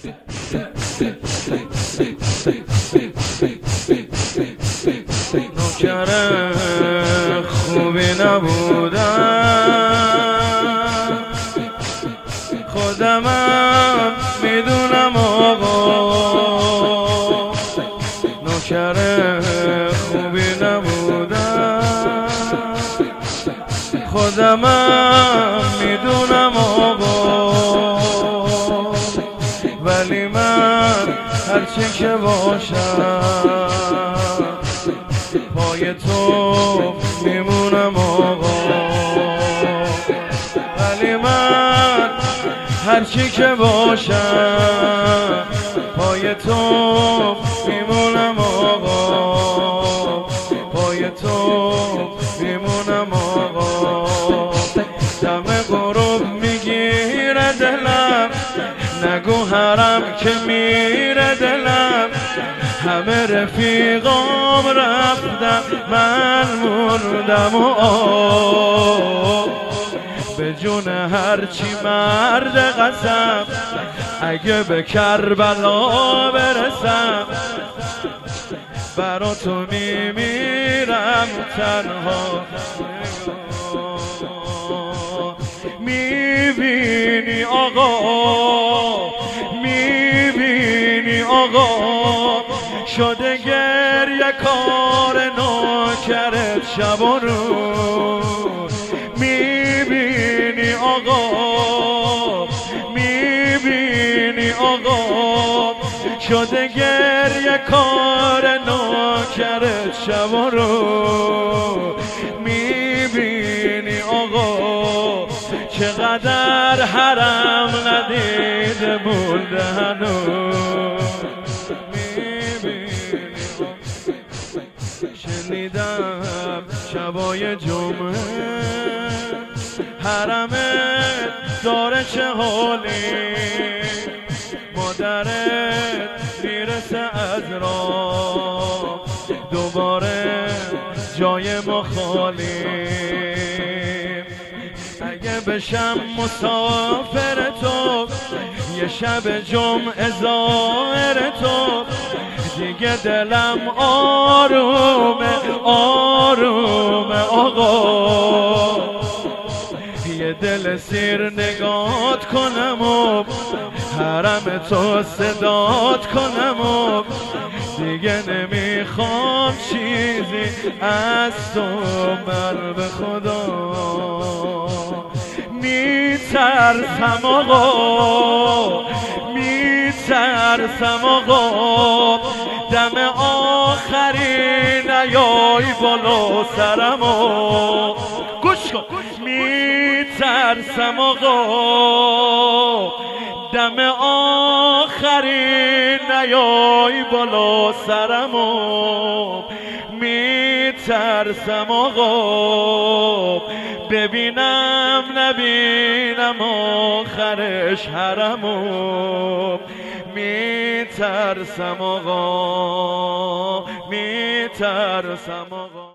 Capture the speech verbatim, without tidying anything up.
نوکر خوبی نبودم، خودمم میدونم آقا. نوکر خوبی نبودم، خودمم میدونم آقا. ولی من هرچی که باشم پای تو میمونم آقا. ولی من هرچی که باشم پای تو میمونم آقا. پای تو میمونم آقا. دم غروب میگیره دلم، نگو حرم که میره دلم. همه رفیقام رفتم، من موندم و آه به جون هرچی مرد قسم. اگه به کربلا برسم برا تو میمیرم تنها. میبینی آقا، میبینی آقا، شده گریه کار نوکرت شب و روز. میبینی آقا، میبینی آقا، شده گریه کار نوکرت شب و روز. میبینی آقا چقدر حرم ندیده بوده هنوز. شنیدم شبای جمعه حرمت داره چه حالی، مادرت میرسه از راه دوباره جای ما خالی. اگه بشم مسافر تو یه شب جمعه زائر تو، دیگه دلم آرومه آرومه آقا. یه دل سیر نگات کنم و حرم تو صدات کنم و دیگه نمیخوام چیزی از تو من به خدا. میترسم آقا، میترسم آقا، دم آخری نیای بالا سرمو. گوش کن. میترسم آقا، دم آخری نیای بالا سرمو. میترسم آقا، ببینم نبینم آخرش حرمو. میترسم آقا، میترسم آقا.